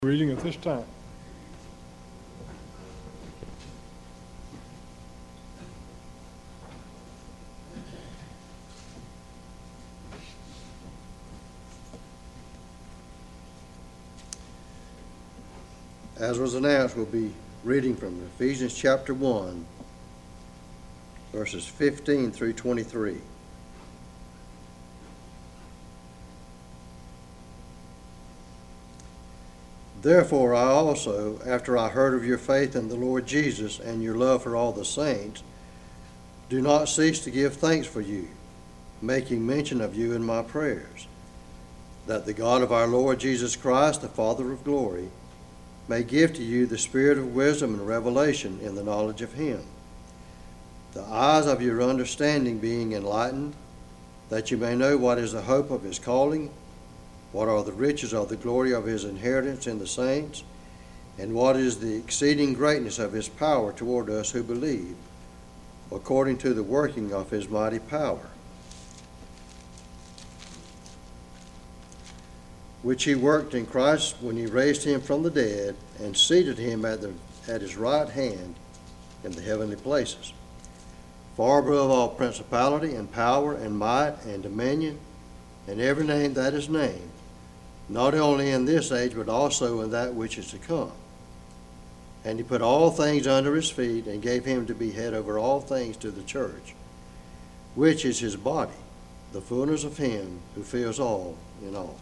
Reading at this time. As was announced, we'll be reading from Ephesians chapter 1, verses 15 through 23. Therefore I also, after I heard of your faith in the Lord Jesus and your love for all the saints, do not cease to give thanks for you, making mention of you in my prayers, that the God of our Lord Jesus Christ, the Father of glory, may give to you the spirit of wisdom and revelation in the knowledge of him, the eyes of your understanding being enlightened, that you may know what is the hope of his calling, what are the riches of the glory of his inheritance in the saints, and what is the exceeding greatness of his power toward us who believe, according to the working of his mighty power, which he worked in Christ when he raised him from the dead and seated him at his right hand in the heavenly places, far above all principality and power and might and dominion and every name that is named, not only in this age, but also in that which is to come. And he put all things under his feet and gave him to be head over all things to the church, which is his body, the fullness of him who fills all in all.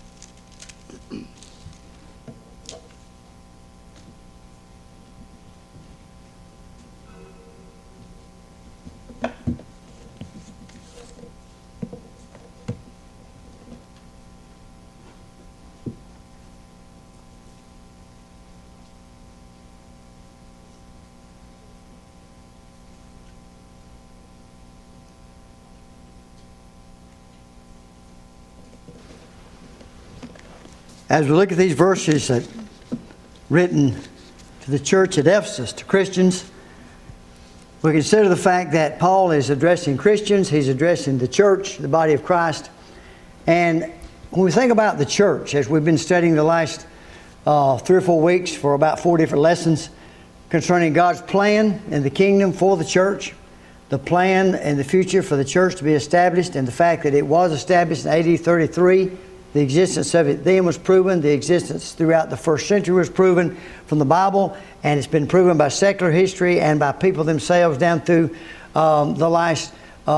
As we look at these verses written to the church at Ephesus, to Christians, we consider the fact that Paul is addressing Christians, he's addressing the church, the body of Christ. And when we think about the church, as we've been studying the last 3 or 4 weeks for about 4 different lessons concerning God's plan and the kingdom for the church, the plan and the future for the church to be established, and the fact that it was established in AD 33, the existence of it then was proven. The existence throughout the first century was proven from the Bible, and it's been proven by secular history and by people themselves down through the last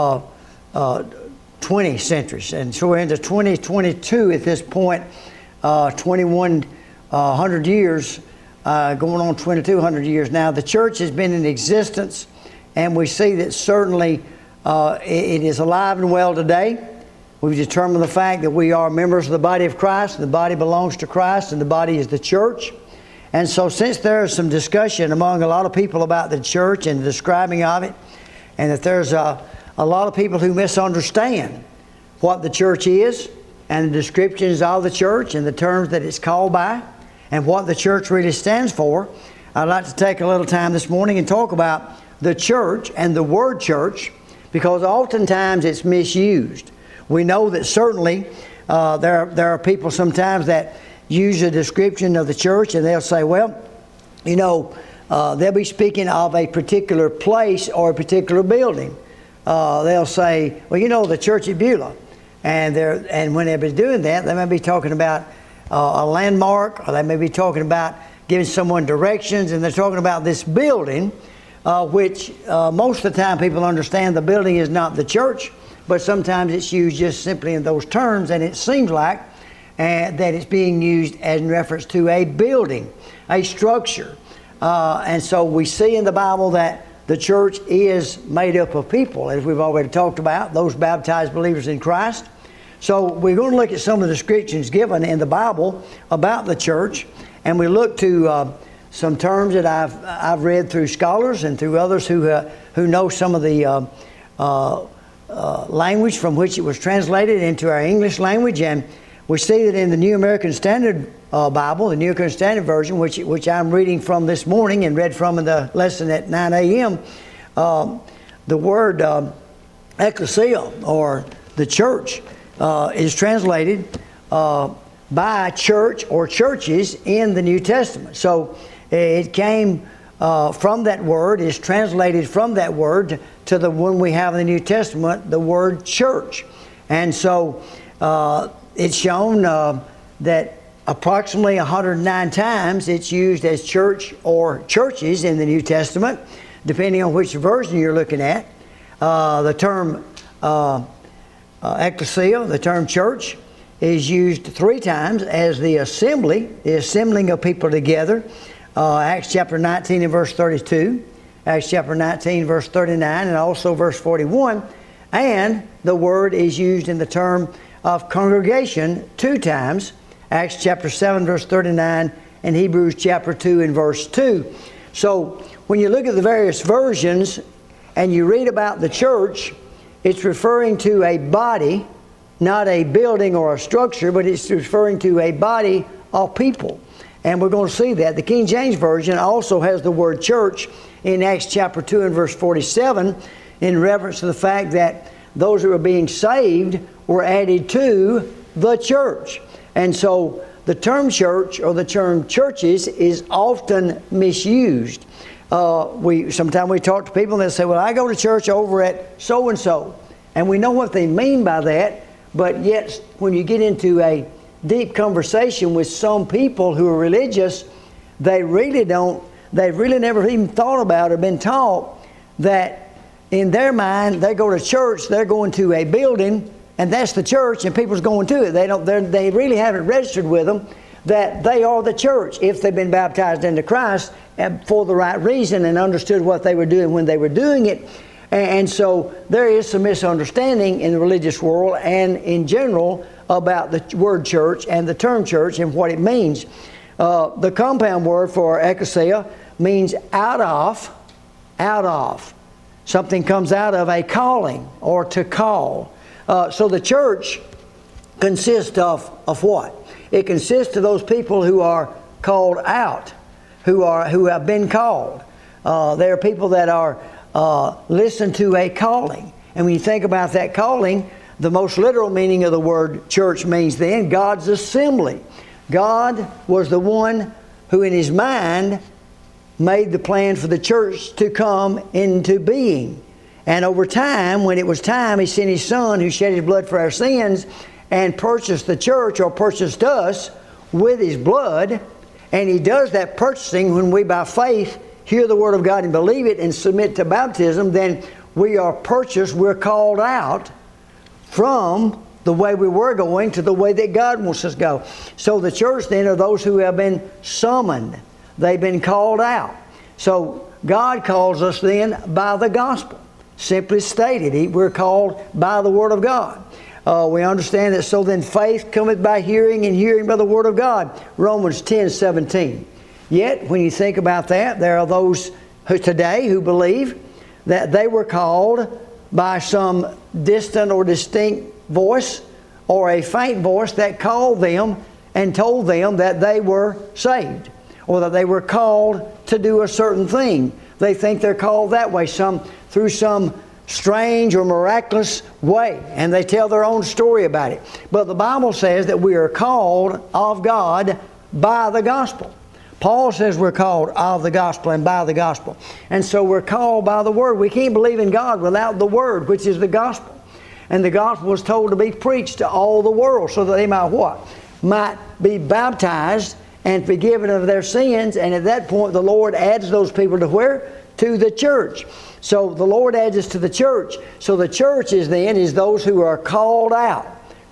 20 centuries. And so we're into 2022 at this point, 2100 years, going on 2200 years now. The church has been in existence, and we see that certainly it is alive and well today. We've determined the fact that we are members of the body of Christ, and the body belongs to Christ, and the body is the church. And so since there is some discussion among a lot of people about the church and the describing of it, and that there's a lot of people who misunderstand what the church is, and the descriptions of the church, and the terms that it's called by, and what the church really stands for, I'd like to take a little time this morning and talk about the church and the word church, because oftentimes it's misused. We know that certainly there are people sometimes that use a description of the church, and they'll say, well, you know, they'll be speaking of a particular place or a particular building. They'll say, well, you know, the church at Beulah. And when they'll be doing that, they may be talking about a landmark, or they may be talking about giving someone directions, and they're talking about this building, which most of the time people understand the building is not the church. But sometimes it's used just simply in those terms, and it seems like that it's being used as in reference to a building, a structure. And so we see in the Bible that the church is made up of people, as we've already talked about, those baptized believers in Christ. So we're going to look at some of the descriptions given in the Bible about the church, and we look to some terms that I've read through scholars and through others who know some of the language from which it was translated into our English language. And we see that in the New American Standard Bible, the New American Standard Version, which I'm reading from this morning and read from in the lesson at 9 a.m., the word ecclesia, or the church, is translated by church or churches in the New Testament. So it came from that word, is translated from that word to the one we have in the New Testament, the word church. And so it's shown that approximately 109 times it's used as church or churches in the New Testament, depending on which version you're looking at. The term ecclesia, the term church, is used 3 times as the assembly, the assembling of people together. Acts chapter 19 and verse 32, Acts chapter 19 verse 39, and also verse 41. And the word is used in the term of congregation 2 times, Acts chapter 7 verse 39 and Hebrews chapter 2 and verse 2. So when you look at the various versions and you read about the church, it's referring to a body, not a building or a structure, but it's referring to a body of people. And we're going to see that. The King James Version also has the word church in Acts chapter 2 and verse 47 in reference to the fact that those who were being saved were added to the church. And so the term church or the term churches is often misused. Sometimes we talk to people and they say, well, I go to church over at so-and-so. And we know what they mean by that, but yet when you get into a deep conversation with some people who are religious, they've really never even thought about or been taught that in their mind, they go to church, they're going to a building, and that's the church, and people's going to it. They really haven't registered with them that they are the church if they've been baptized into Christ for the right reason and understood what they were doing when they were doing it. And so there is some misunderstanding in the religious world and in general about the word church and the term church and what it means. The compound word for ecclesia means out of. Something comes out of a calling or to call. So the church consists of what? It consists of those people who are called out, who have been called. There are people that are listen to a calling. And when you think about that calling, the most literal meaning of the word church means then God's assembly. God was the one who in His mind made the plan for the church to come into being. And over time, when it was time, He sent His Son who shed His blood for our sins and purchased the church or purchased us with His blood. And He does that purchasing when we by faith hear the Word of God and believe it and submit to baptism. Then we are purchased, we're called out from the way we were going to the way that God wants us to go. So the church then are those who have been summoned. They've been called out. So God calls us then by the gospel. Simply stated, we're called by the Word of God. We understand that so then faith cometh by hearing and hearing by the Word of God. Romans 10:17. Yet when you think about that, there are those today who believe that they were called by some distant or distinct voice or a faint voice that called them and told them that they were saved or that they were called to do a certain thing. They think they're called that way, through some strange or miraculous way, and they tell their own story about it. But the Bible says that we are called of God by the gospel. Paul says we're called of the gospel and by the gospel. And so we're called by the Word. We can't believe in God without the Word, which is the gospel. And the gospel was told to be preached to all the world so that they might what? Might be baptized and forgiven of their sins. And at that point, the Lord adds those people to where? To the church. So the Lord adds us to the church. So the church is those who are called out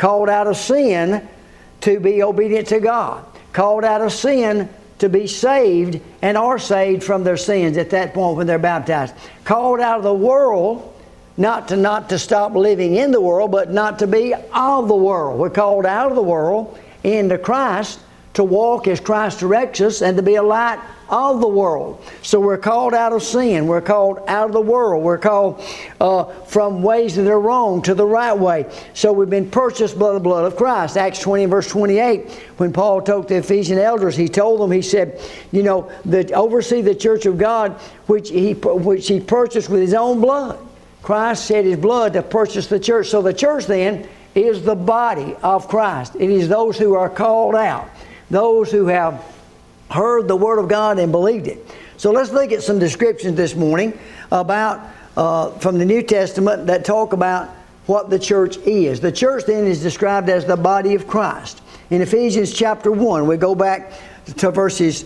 of sin to be obedient to God, called out of sin to be saved and are saved from their sins at that point when they're baptized. Called out of the world, not to stop living in the world, but not to be of the world. We're called out of the world into Christ to walk as Christ directs us and to be a light of the world. So we're called out of sin. We're called out of the world. We're called from ways that are wrong to the right way. So we've been purchased by the blood of Christ. Acts 20 verse 28, when Paul talked to the Ephesian elders, he told them, he said, that oversee the church of God, which he purchased with His own blood. Christ shed His blood to purchase the church. So the church then is the body of Christ. It is those who are called out, those who have heard the Word of God and believed it. So let's look at some descriptions this morning about from the New Testament that talk about what the church is. The church then is described as the body of Christ. In Ephesians chapter 1, we go back to verses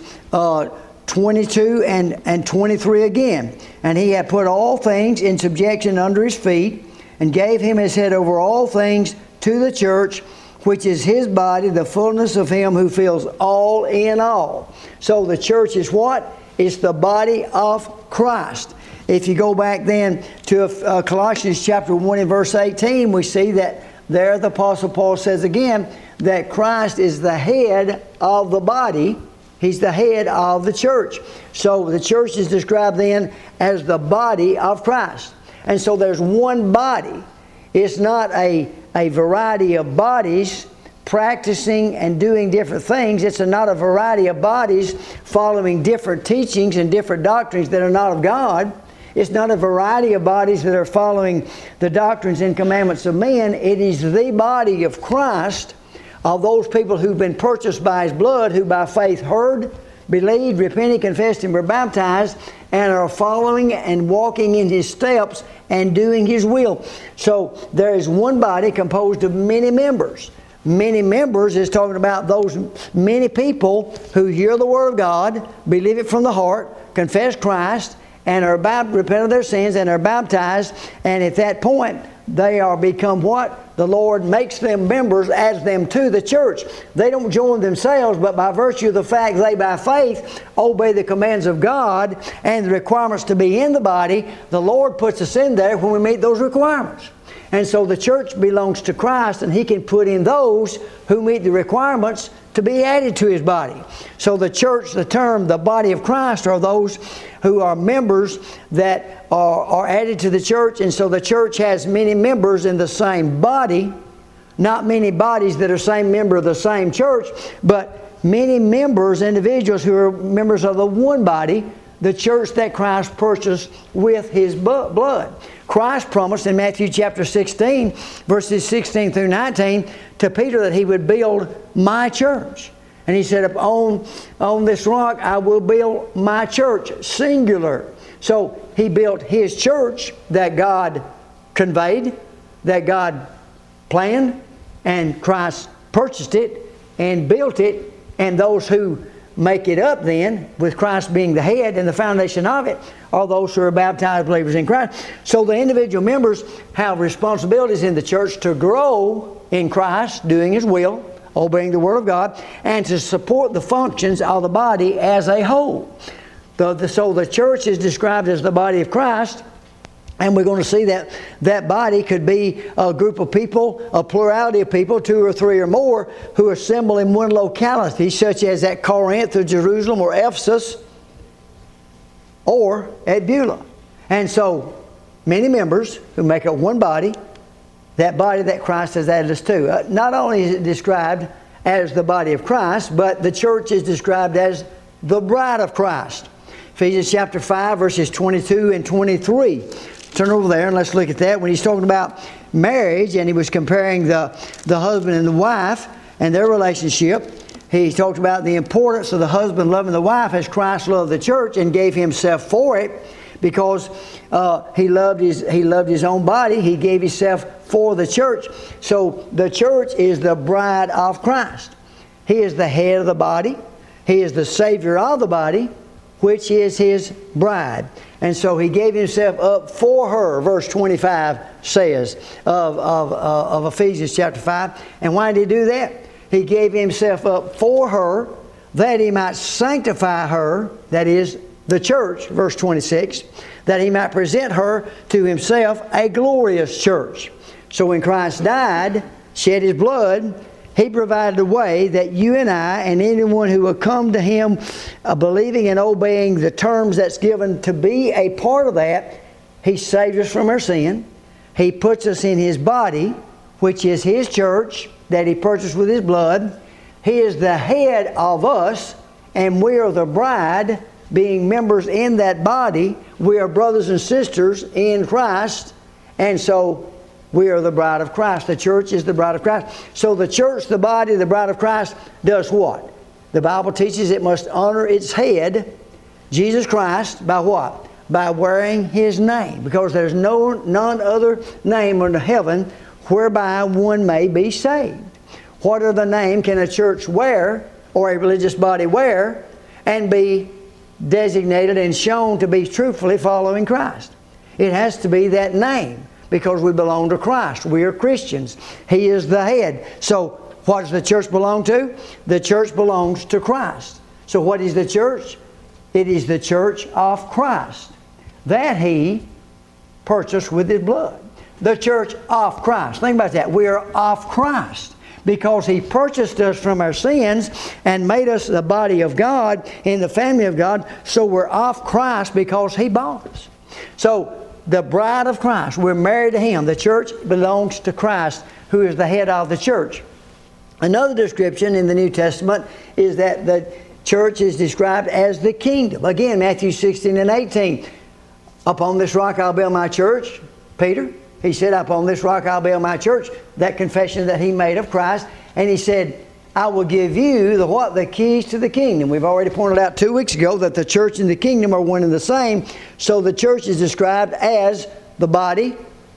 22 and 23 again. And he had put all things in subjection under his feet, and gave him his head over all things to the church, which is his body, the fullness of him who fills all in all. So the church is what? It's the body of Christ. If you go back then to Colossians chapter 1 and verse 18, we see that there the Apostle Paul says again that Christ is the head of the body. He's the head of the church. So the church is described then as the body of Christ. And so there's one body. It's not a variety of bodies practicing and doing different things. It's not a variety of bodies following different teachings and different doctrines that are not of God. It's not a variety of bodies that are following the doctrines and commandments of men. It is the body of Christ, of those people who've been purchased by His blood, who by faith heard, believed, repented, confessed, and were baptized, and are following and walking in His steps and doing His will. So there is one body composed of many members. Many members is talking about those many people who hear the Word of God, believe it from the heart, confess Christ, and are repent of their sins and are baptized. And at that point, they are become what? The Lord makes them members, adds them to the church. They don't join themselves, but by virtue of the fact they by faith obey the commands of God and the requirements to be in the body, the Lord puts us in there when we meet those requirements. And so the church belongs to Christ, and He can put in those who meet the requirements to be added to His body. So the church, the term, the body of Christ, are those who are members that are added to the church. And so the church has many members in the same body, not many bodies that are same member of the same church, but many members, individuals who are members of the one body, the church that Christ purchased with His blood. Christ promised in Matthew chapter 16, verses 16 through 19, to Peter that He would build my church. And He said, on this rock I will build my church, singular. So He built His church that God conveyed, that God planned, and Christ purchased it and built it. And those who make it up then, with Christ being the head and the foundation of it, are those who are baptized believers in Christ. So the individual members have responsibilities in the church to grow in Christ, doing His will, obeying the Word of God, and to support the functions of the body as a whole. So the church is described as the body of Christ, and we're going to see that that body could be a group of people, a plurality of people, 2 or 3 or more, who assemble in one locality, such as at Corinth or Jerusalem or Ephesus or at Beulah. And so many members who make up one body, that body that Christ has added us to. Not only is it described as the body of Christ, but the church is described as the bride of Christ. Ephesians chapter 5, verses 22 and 23. Turn over there and let's look at that. When he's talking about marriage, and he was comparing the husband and the wife and their relationship, he talked about the importance of the husband loving the wife as Christ loved the church and gave Himself for it, because He loved His own body. He gave Himself for the church. So the church is the bride of Christ. He is the head of the body. He is the Savior of the body, which is His bride. And so He gave Himself up for her, verse 25 says of Ephesians chapter 5. And why did He do that? He gave Himself up for her that He might sanctify her, that is, the church, verse 26, that He might present her to Himself a glorious church. So when Christ died, shed His blood, He provided a way that you and I and anyone who will come to Him believing and obeying the terms that's given to be a part of that, He saves us from our sin. He puts us in His body, which is His church that He purchased with His blood. He is the head of us, and we are the bride, being members in that body. We are brothers and sisters in Christ. And so We are the bride of Christ. The church is the bride of Christ. So the church, the body, the bride of Christ, does what? The Bible teaches it must honor its head, Jesus Christ, by what? By wearing His name. Because there's none other name under heaven whereby one may be saved. What other name can a church wear, or a religious body wear, and be designated and shown to be truthfully following Christ? It has to be that name, because we belong to Christ. We are Christians. He is the head. So what does the church belong to? The church belongs to Christ. So what is the church? It is the church of Christ that He purchased with His blood. The church of Christ. Think about that. We are of Christ because He purchased us from our sins and made us the body of God in the family of God. So we're of Christ because He bought us. So the bride of Christ, we're married to Him. The church belongs to Christ, who is the head of the church. Another description in the New Testament is that the church is described as the kingdom. Again, Matthew 16 and 18. Upon this rock I'll build my church. Peter, he said, upon this rock I'll build my church. That confession that he made of Christ. And he said, I will give you the what? The keys to the kingdom. We've already pointed out 2 weeks ago that the church and the kingdom are one and the same. So the church is described as the body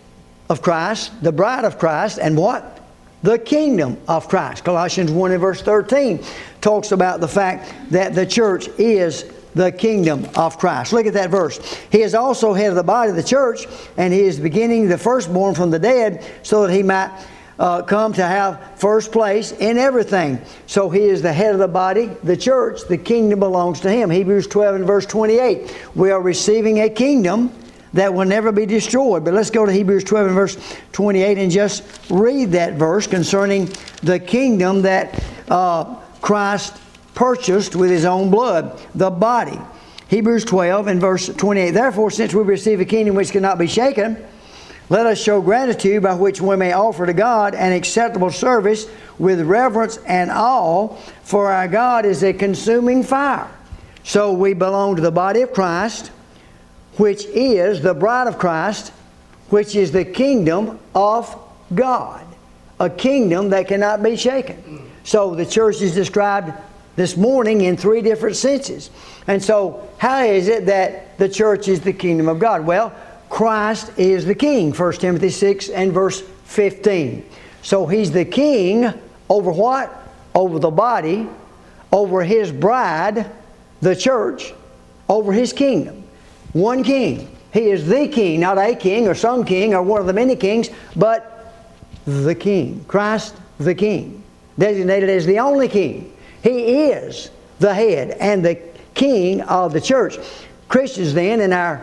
of Christ, the bride of Christ, and what? The kingdom of Christ. Colossians 1 and verse 13 talks about the fact that the church is the kingdom of Christ. Look at that verse. He is also head of the body of the church, and He is beginning the firstborn from the dead, so that He might come to have first place in everything. So He is the head of the body, the church. The kingdom belongs to Him. Hebrews 12 and verse 28. We are receiving a kingdom that will never be destroyed. But let's go to Hebrews 12 and verse 28 and just read that verse concerning the kingdom that Christ purchased with His own blood, the body. Hebrews 12 and verse 28. Therefore, since we receive a kingdom which cannot be shaken, let us show gratitude by which we may offer to God an acceptable service with reverence and awe, for our God is a consuming fire. So we belong to the body of Christ, which is the bride of Christ, which is the kingdom of God. A kingdom that cannot be shaken. So the church is described this morning in 3 different senses. And so how is it that the church is the kingdom of God? Well, Christ is the king. 1 Timothy 6 and verse 15. So He's the king over what? Over the body, over His bride, the church, over His kingdom. One king. He is the king, not a king or some king or one of the many kings, but the king. Christ the king. Designated as the only king. He is the head and the king of the church. Christians then, in our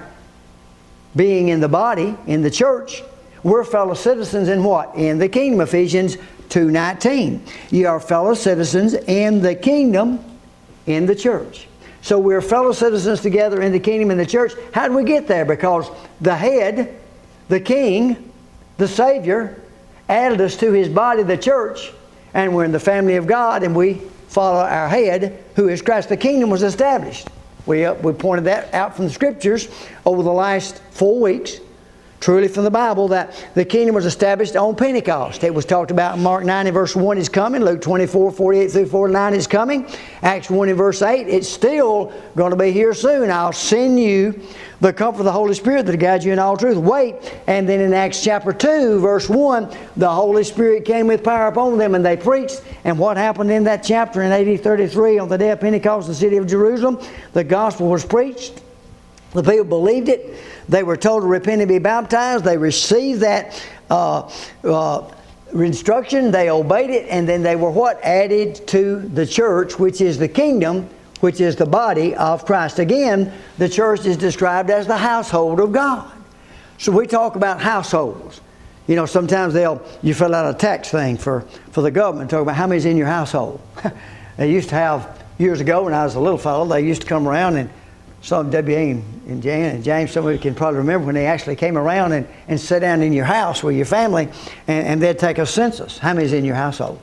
being in the body, in the church, we're fellow citizens in what? In the kingdom. Ephesians 2:19. You are fellow citizens in the kingdom, in the church. So we're fellow citizens together in the kingdom and the church. How did we get there? Because the head, the king, the Savior, added us to His body, the church, and we're in the family of God, and we follow our head, who is Christ. The kingdom was established. We pointed that out from the Scriptures over the last 4 weeks. Truly from the Bible that the kingdom was established on Pentecost. It was talked about in Mark 9 and verse 1 is coming. Luke 24, 48 through 49 is coming. Acts 1 and verse 8, it's still going to be here soon. I'll send you the comfort of the Holy Spirit that guides you in all truth. Wait. And then in Acts chapter 2, verse 1, the Holy Spirit came with power upon them and they preached. And what happened in that chapter in AD 33 on the day of Pentecost in the city of Jerusalem? The gospel was preached. The people believed it. They were told to repent and be baptized. They received that instruction. They obeyed it. And then they were what? Added to the church, which is the kingdom, which is the body of Christ. Again, the church is described as the household of God. So we talk about households. You know, sometimes you fill out a tax thing for the government, talk about how many's in your household. They used to have, years ago when I was a little fellow, they used to come around and some W.A. and James, some of you can probably remember when they actually came around and sat down in your house with your family and they'd take a census. How many's in your household?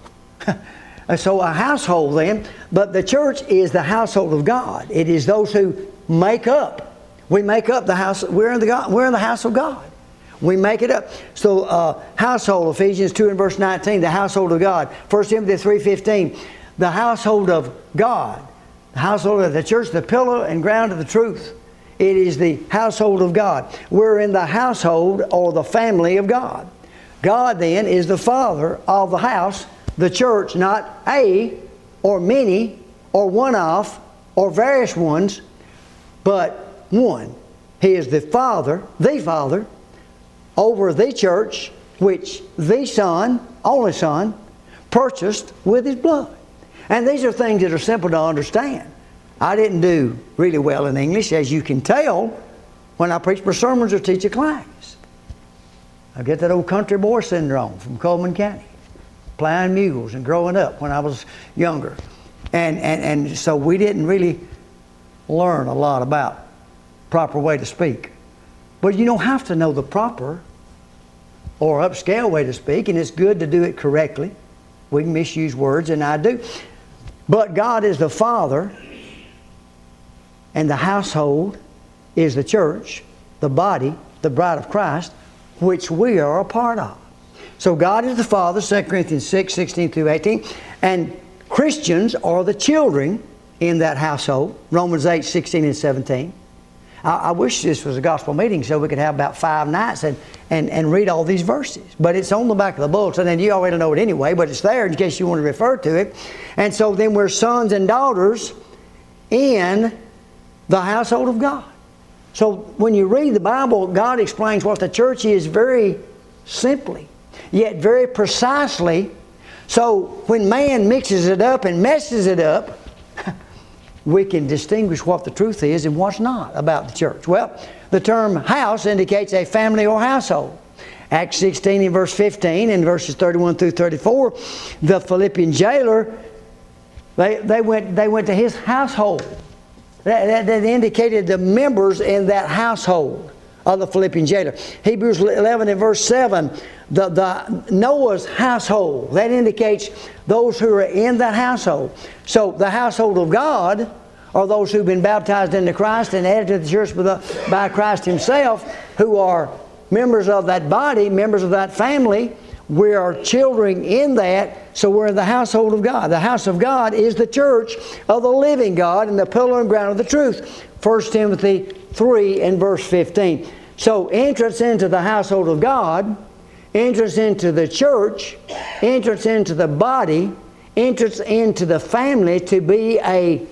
So a household then, but the church is the household of God. It is those who make up. We make up the house. We're in the house of God. We make it up. So household, Ephesians 2 and verse 19, the household of God. 1 Timothy 3:15, the household of God. The household of the church, the pillar and ground of the truth. It is the household of God. We're in the household or the family of God. God then is the father of the house, the church, not a or many or one of or various ones, but one. He is the father over the church, which the Son, only Son, purchased with His blood. And these are things that are simple to understand. I didn't do really well in English, as you can tell, when I preach my sermons or teach a class. I get that old country boy syndrome from Coleman County, plowing mules and growing up when I was younger. And so we didn't really learn a lot about proper way to speak. But you don't have to know the proper or upscale way to speak, and it's good to do it correctly. We can misuse words, and I do. But God is the Father, and the household is the church, the body, the bride of Christ, which we are a part of. So God is the Father, 2 Corinthians 6, 16 through 18. And Christians are the children in that household, Romans 8, 16 and 17. I wish this was a gospel meeting so we could have about 5 nights and read all these verses. But it's on the back of the bulletin, and you already know it anyway, but it's there in case you want to refer to it. And so then we're sons and daughters in the household of God. So when you read the Bible, God explains what the church is very simply, yet very precisely. So when man mixes it up and messes it up, we can distinguish what the truth is and what's not about the church. Well, the term house indicates a family or household. Acts 16 and verse 15 and verses 31 through 34, the Philippian jailer, they went to his household. That indicated the members in that household of the Philippian jailer. Hebrews 11 and verse 7, the Noah's household. That indicates those who are in that household. So the household of God are those who've been baptized into Christ and added to the church by Christ Himself, who are members of that body, members of that family. We are children in that, so we're in the household of God. The house of God is the church of the living God and the pillar and ground of the truth. 1 Timothy 3 and verse 15. So entrance into the household of God, entrance into the church, entrance into the body, entrance into the family to be a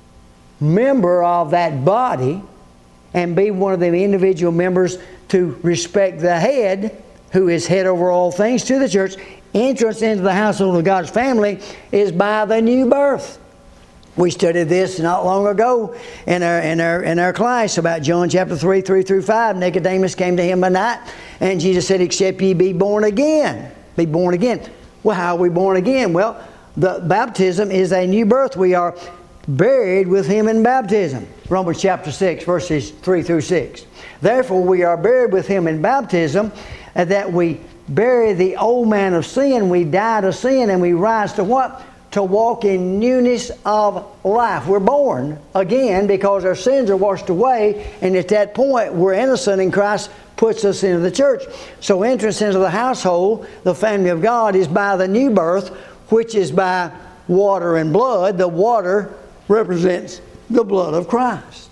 member of that body and be one of the individual members to respect the head, who is head over all things, to the church. Entrance into the household of God's family is by the new birth. We studied this not long ago in our class about John chapter 3, 3 through 5. Nicodemus came to Him by night, and Jesus said, except ye be born again. Be born again. Well, how are we born again? Well, the baptism is a new birth. We are buried with Him in baptism. Romans chapter 6, verses 3 through 6. Therefore, we are buried with Him in baptism, that we bury the old man of sin, we die to sin, and we rise to what? To walk in newness of life. We're born again because our sins are washed away, and at that point we're innocent, and Christ puts us into the church. So entrance into the household, the family of God, is by the new birth, which is by water and blood. The water represents the blood of Christ.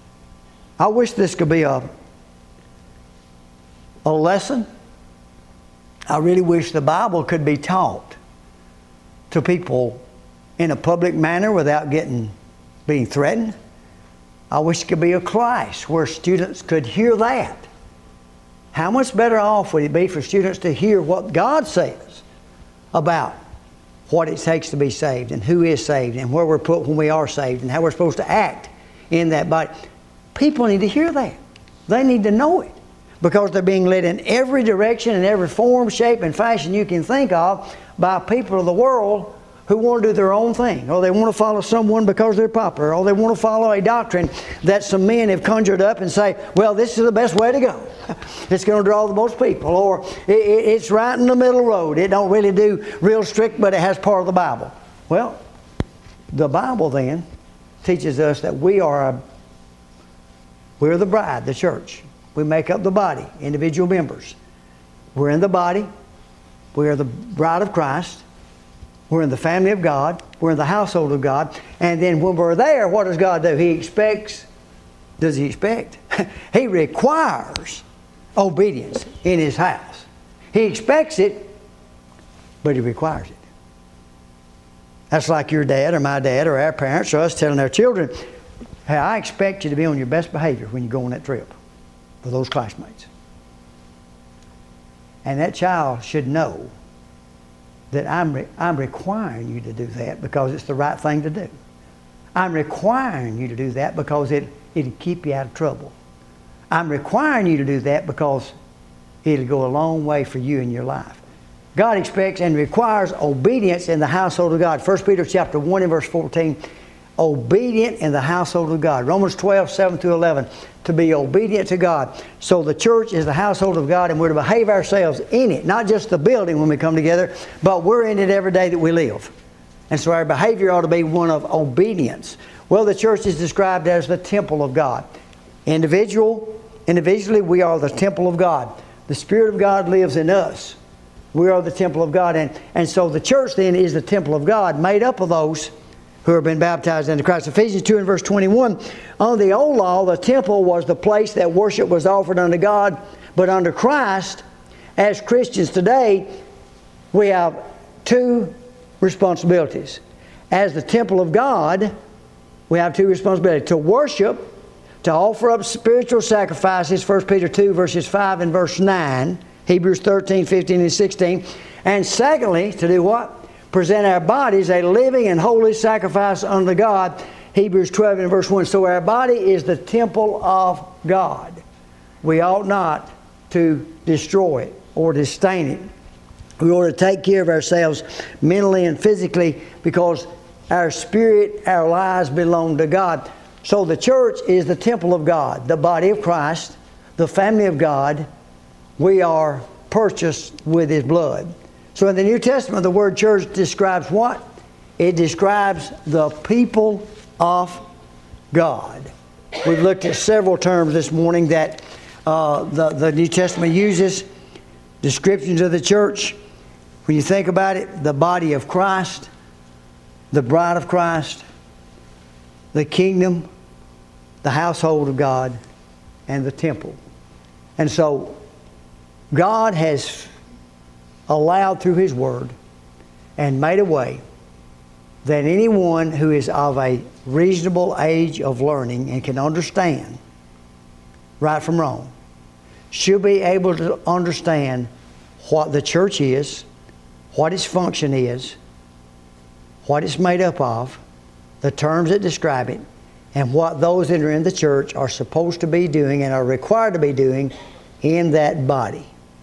I wish this could be a lesson. I really wish the Bible could be taught to people in a public manner without being threatened. I wish it could be a class where students could hear that. How much better off would it be for students to hear what God says about what it takes to be saved, and who is saved, and where we're put when we are saved, and how we're supposed to act in that body. People need to hear that. They need to know it, because they're being led in every direction, in every form, shape, and fashion you can think of by people of the world who want to do their own thing, or they want to follow someone because they're popular, or they want to follow a doctrine that some men have conjured up and say, well, this is the best way to go. It's going to draw the most people, or it's right in the middle road. It don't really do real strict, but it has part of the Bible. Well, the Bible then teaches us that we're the bride, the church. We make up the body, individual members. We're in the body. We are the bride of Christ. We're in the family of God. We're in the household of God. And then when we're there, what does God do? He expects. Does He expect? He requires obedience in His house. He expects it, but He requires it. That's like your dad or my dad or our parents or us telling our children, hey, I expect you to be on your best behavior when you go on that trip with those classmates. And that child should know that I'm requiring you to do that because it's the right thing to do. I'm requiring you to do that because it'll keep you out of trouble. I'm requiring you to do that because it'll go a long way for you in your life. God expects and requires obedience in the household of God. 1 Peter chapter 1 and verse 14, obedient in the household of God. Romans 12, 7 through 11, to be obedient to God. So the church is the household of God, and we're to behave ourselves in it. Not just the building when we come together, but we're in it every day that we live. And so our behavior ought to be one of obedience. Well, the church is described as the temple of God. Individually, we are the temple of God. The Spirit of God lives in us. We are the temple of God. And so the church then is the temple of God, made up of those who have been baptized into Christ. Ephesians 2 and verse 21, on the old law, the temple was the place that worship was offered unto God. But under Christ, as Christians today, we have two responsibilities. As the temple of God, we have two responsibilities. To worship, to offer up spiritual sacrifices, 1 Peter 2 verses 5 and verse 9, Hebrews 13, 15 and 16. And secondly, to do what? Present our bodies a living and holy sacrifice unto God, Hebrews 12 and verse 1. So our body is the temple of God. We ought not to destroy it or disdain it. We ought to take care of ourselves mentally and physically because our spirit, our lives belong to God. So the church is the temple of God, the body of Christ, the family of God. We are purchased with His blood. So in the New Testament, the word church describes what? It describes the people of God. We've looked at several terms this morning that the New Testament uses, descriptions of the church. When you think about it, the body of Christ, the bride of Christ, the kingdom, the household of God, and the temple. And so God has allowed through His Word and made a way that anyone who is of a reasonable age of learning and can understand right from wrong should be able to understand what the church is, what its function is, what it's made up of, the terms that describe it, and what those that are in the church are supposed to be doing and are required to be doing in that body.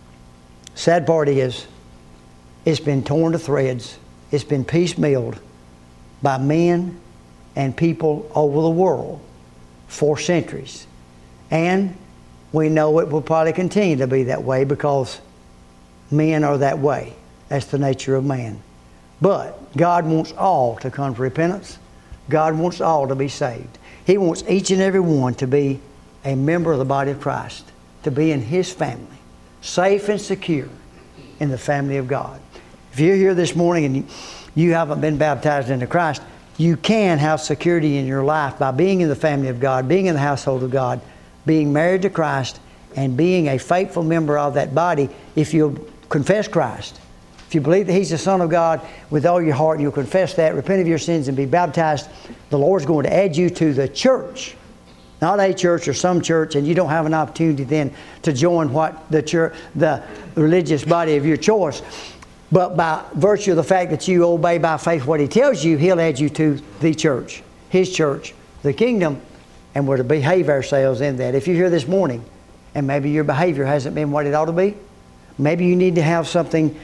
Sad part is, it's been torn to threads. It's been piecemealed by men and people over the world for centuries. And we know it will probably continue to be that way because men are that way. That's the nature of man. But God wants all to come to repentance. God wants all to be saved. He wants each and every one to be a member of the body of Christ, to be in His family, safe and secure in the family of God. If you're here this morning and you haven't been baptized into Christ, you can have security in your life by being in the family of God, being in the household of God, being married to Christ, and being a faithful member of that body if you'll confess Christ. If you believe that He's the Son of God with all your heart and you'll confess that, repent of your sins and be baptized, the Lord's going to add you to the church. Not a church or some church, and you don't have an opportunity then to join what the religious body of your choice. But by virtue of the fact that you obey by faith what He tells you, He'll add you to the church, His church, the kingdom, and we're to behave ourselves in that. If you're here this morning and maybe your behavior hasn't been what it ought to be, maybe you need to have something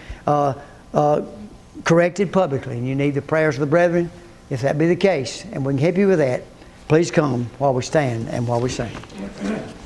corrected publicly and you need the prayers of the brethren. If that be the case, and we can help you with that, please come while we stand and while we sing.